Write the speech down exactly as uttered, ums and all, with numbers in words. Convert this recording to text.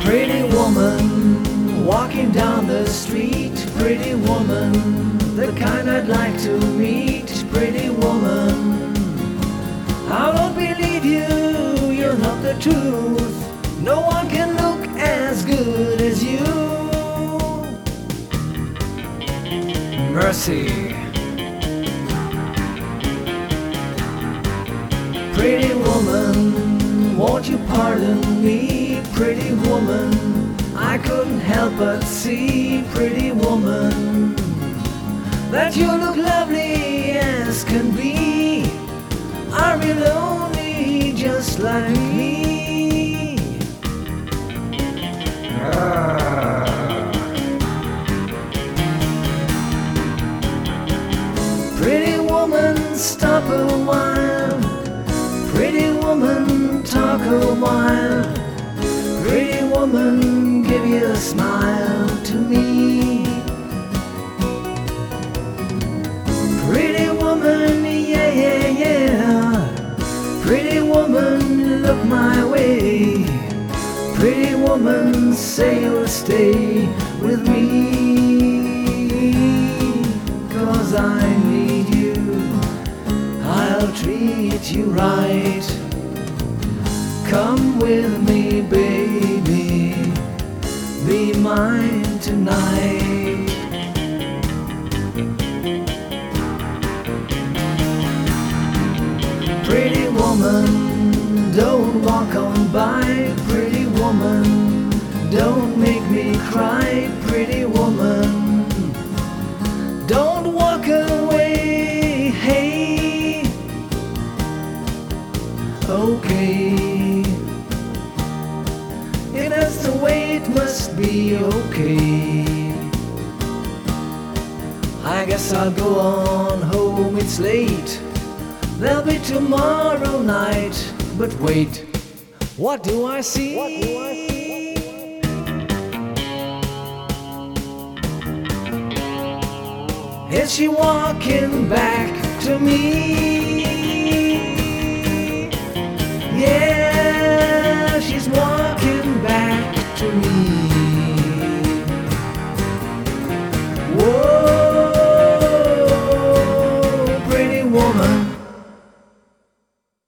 Pretty woman, walking down the street. Pretty woman, the kind I'd like to meet. Pretty woman, I don't believe you, you're not the truth. No one can look as good as you. Mercy. Pretty woman, won't you pardon me? Pretty woman, I couldn't help but see. Pretty woman, that you look lovely as can be. Are you lonely just like me? Ah. Pretty woman, stop a while. Pretty woman, talk a while. Pretty woman, give you a smile to me. Pretty woman, yeah, yeah, yeah. Pretty woman, look my way. Pretty woman, say you'll stay with me. 'Cause I need you, I'll treat you right. Come with me, baby, be mine tonight. Pretty woman, don't walk on by. Pretty woman, don't make me cry. Pretty woman, don't walk away. Hey, okay, if that's the way it must be, okay. I guess I'll go on home, it's late. There'll be tomorrow night. But wait, what do I see? What do I see? Is she walking back to me?